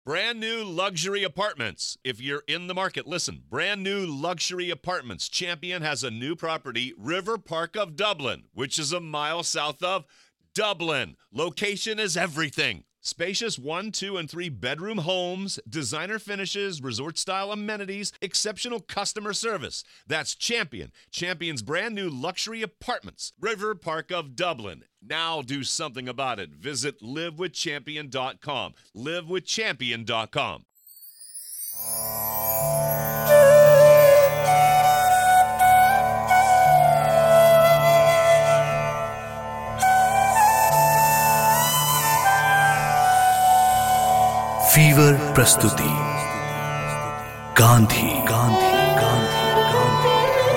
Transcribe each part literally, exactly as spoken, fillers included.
Brand new luxury apartments. If you're in the market, listen. Brand new luxury apartments. Champion has a new property, River Park of Dublin, which is a mile south of Dublin. Location is everything. Spacious one, two, and three bedroom homes, designer finishes, resort-style amenities, exceptional customer service. That's Champion. Champion's brand new luxury apartments, River Park of Dublin. Now do something about it. Visit live with champion dot com. live with champion dot com. Fever प्रस्तुति Gandhi Gandhi Gandhi Gandhi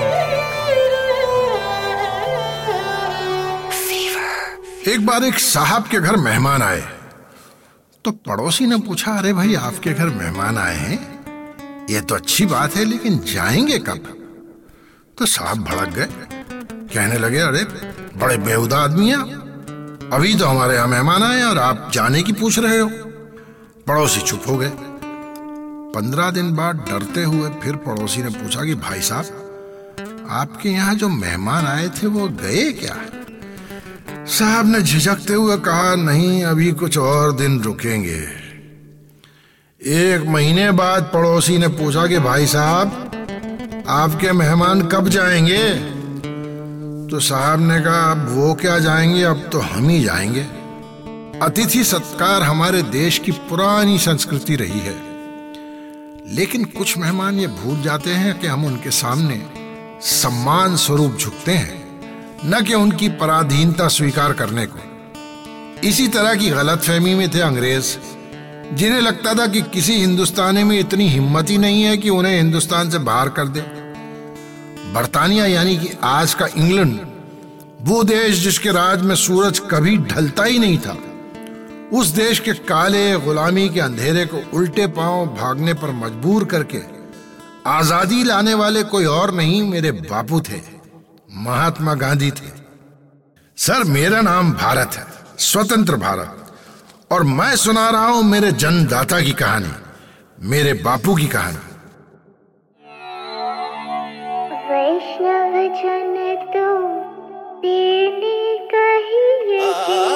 fever. एक बार एक साहब के घर मेहमान आए तो पड़ोसी ने पूछा, अरे भाई आपके घर मेहमान आए हैं, ये तो अच्छी बात है, लेकिन जाएंगे कब? तो साहब भड़क गए, कहने लगे, अरे बड़े बेहुदा आदमी हैं, अभी तो हमारे यहाँ मेहमान आए और आप जाने की पूछ रहे हो। पड़ोसी चुप हो गए। पंद्रह दिन बाद डरते हुए फिर पड़ोसी ने पूछा कि भाई साहब, आपके यहाँ जो मेहमान आए थे वो गए क्या? साहब ने झिझकते हुए कहा, नहीं, अभी कुछ और दिन रुकेंगे। एक महीने बाद पड़ोसी ने पूछा कि भाई साहब, आपके मेहमान कब जाएंगे? तो साहब ने कहा, अब वो क्या जाएंगे, अब तो हम ही जाएंगे। अतिथि सत्कार हमारे देश की पुरानी संस्कृति रही है, लेकिन कुछ मेहमान ये भूल जाते हैं कि हम उनके सामने सम्मान स्वरूप झुकते हैं, न कि उनकी पराधीनता स्वीकार करने को। इसी तरह की गलतफहमी में थे अंग्रेज, जिन्हें लगता था कि किसी हिंदुस्तानी में इतनी हिम्मत ही नहीं है कि उन्हें हिंदुस्तान से बाहर कर दे। बर्तानिया यानी कि आज का इंग्लैंड, वो देश जिसके राज में सूरज कभी ढलता ही नहीं था, उस देश के काले गुलामी के अंधेरे को उल्टे पांव भागने पर मजबूर करके आजादी लाने वाले कोई और नहीं, मेरे बापू थे, महात्मा गांधी थे। सर, मेरा नाम भारत है, स्वतंत्र भारत, और मैं सुना रहा हूं मेरे जन्मदाता की कहानी, मेरे बापू की कहानी। वैष्णव जन तो तेने कहिए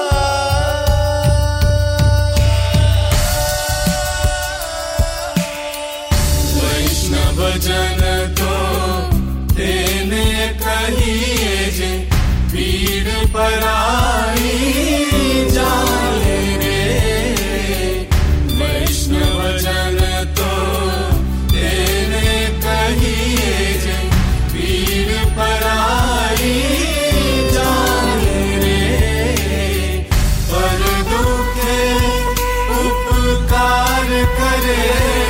जन तो तेने कहिए जे, पीड़ पराई जाने रे। वैष्णव जन तो तेने कहिए जे, पीड़ पराई जाने रे। पर दुखे उपकार करे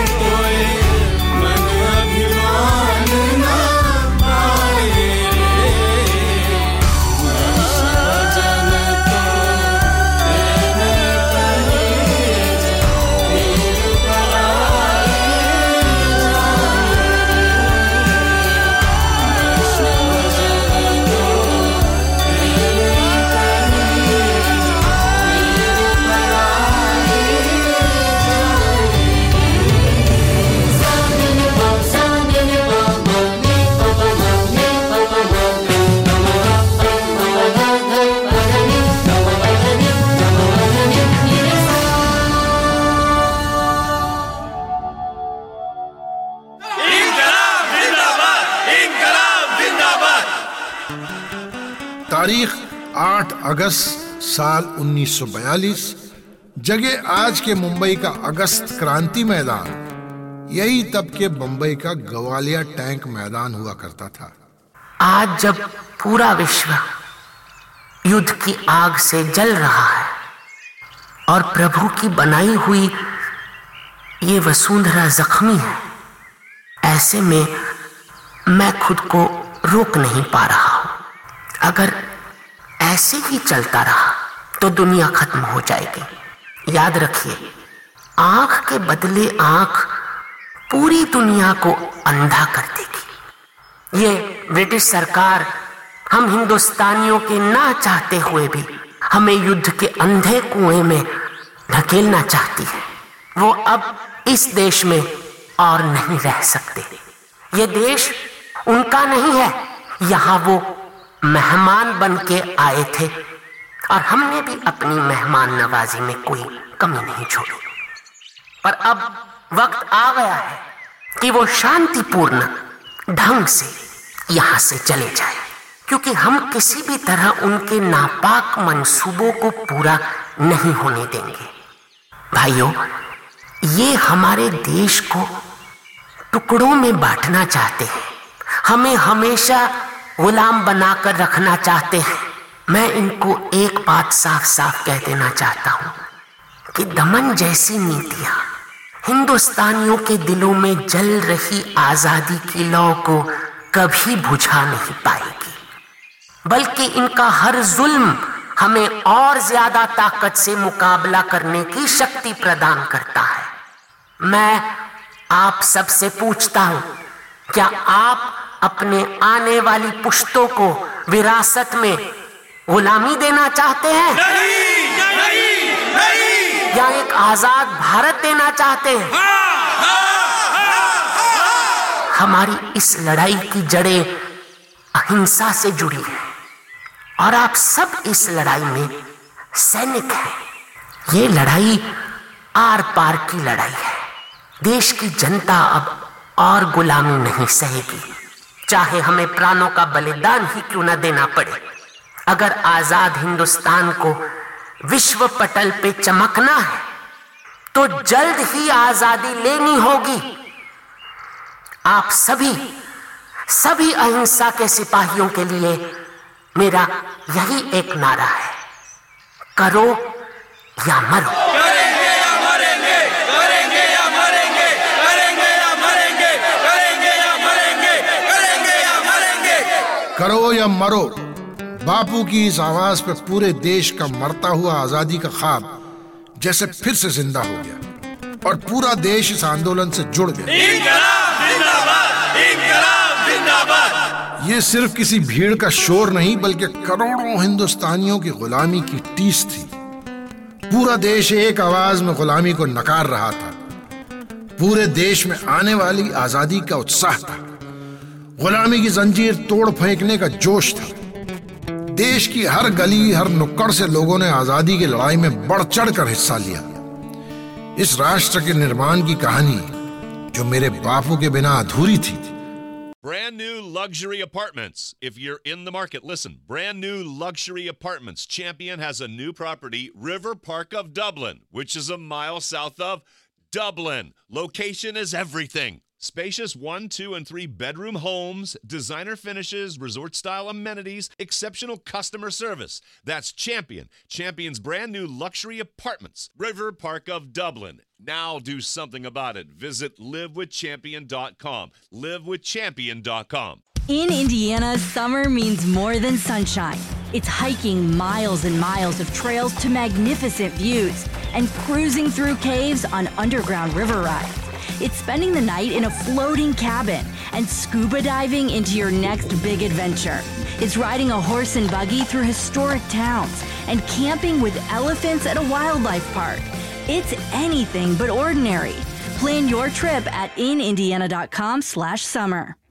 तारीख आठ अगस्त साल उन्नीस सौ बयालीस, जगह आज के मुंबई का अगस्त क्रांति मैदान, यही तब के बंबई का गवालिया टैंक मैदान हुआ करता था। आज जब पूरा विश्व युद्ध की आग से जल रहा है और प्रभु की बनाई हुई ये वसुंधरा जख्मी है, ऐसे में मैं खुद को रोक नहीं पा रहा हूं। अगर ऐसे ही चलता रहा तो दुनिया खत्म हो जाएगी। याद रखिए, आंख के बदले आंख पूरी दुनिया को अंधा कर देगी। ये ब्रिटिश सरकार हम हिंदुस्तानियों के ना चाहते हुए भी हमें युद्ध के अंधे कुएं में ढकेलना चाहती है। वो अब इस देश में और नहीं रह सकते। ये देश उनका नहीं है, यहाँ वो मेहमान बन के आए थे और हमने भी अपनी मेहमान नवाजी में कोई कमी नहीं छोड़ी। पर अब वक्त आ गया है कि वो शांतिपूर्ण ढंग से यहाँ से चले जाए, क्योंकि हम किसी भी तरह उनके नापाक मंसूबों को पूरा नहीं होने देंगे। भाइयों, ये हमारे देश को टुकड़ों में बांटना चाहते हैं, हमें हमेशा गुलाम बनाकर रखना चाहते हैं। मैं इनको एक बात साफ साफ कह देना चाहता हूँ कि दमन जैसी नीतियाँ हिंदुस्तानियों के दिलों में जल रही आजादी की लौ को कभी बुझा नहीं पाएगी, बल्कि इनका हर जुल्म हमें और ज्यादा ताकत से मुकाबला करने की शक्ति प्रदान करता है। मैं आप सबसे पूछता हूं, क्या आप अपने आने वाली पुश्तों को विरासत में गुलामी देना चाहते हैं? नहीं, नहीं, नहीं। या एक आजाद भारत देना चाहते हैं? हाँ, हाँ, हाँ, हाँ। हमारी इस लड़ाई की जड़ें अहिंसा से जुड़ी हैं और आप सब इस लड़ाई में सैनिक हैं। ये लड़ाई आर पार की लड़ाई है। देश की जनता अब और गुलामी नहीं सहेगी, चाहे हमें प्राणों का बलिदान ही क्यों न देना पड़े। अगर आजाद हिंदुस्तान को विश्व पटल पे चमकना है तो जल्द ही आजादी लेनी होगी। आप सभी सभी अहिंसा के सिपाहियों के लिए मेरा यही एक नारा है, करो या मरो। करेंगे या मरेंगे, करेंगे या मरेंगे, करेंगे या मरेंगे, करेंगे या मरेंगे, करेंगे या मरेंगे। करो या मरो, बापू की इस आवाज पे पूरे देश का मरता हुआ आजादी का ख्वाब जैसे फिर से जिंदा हो गया और पूरा देश इस आंदोलन से जुड़ गया। इंकलाब जिंदाबाद, इंकलाब जिंदाबाद। ये सिर्फ किसी भीड़ का शोर नहीं, बल्कि करोड़ों हिंदुस्तानियों की गुलामी की टीस थी। पूरा देश एक आवाज में गुलामी को नकार रहा था। पूरे देश में आने वाली आजादी का उत्साह था, गुलामी की जंजीर तोड़ फेंकने का जोश था। देश की हर गली हर नुक्कड़ से लोगों ने आजादी की लड़ाई में बढ़ चढ़ कर हिस्सा लिया। इस राष्ट्र के निर्माण की कहानी जो मेरे बापू के बिना अधूरी थी। Brand new luxury apartments. If you're in the market, listen. Brand new luxury apartments. Champion has a new property, River Park of Dublin, which is a mile south of Dublin. Location is everything. Spacious one, two, and three bedroom homes, designer finishes, resort-style amenities, exceptional customer service. That's Champion. Champion's brand new luxury apartments, River Park of Dublin. Now do something about it. Visit live with champion dot com. live with champion dot com. In Indiana, summer means more than sunshine. It's hiking miles and miles of trails to magnificent views and cruising through caves on underground river rides. It's spending the night in a floating cabin and scuba diving into your next big adventure. It's riding a horse and buggy through historic towns and camping with elephants at a wildlife park. It's anything but ordinary. Plan your trip at in indiana dot com slash summer.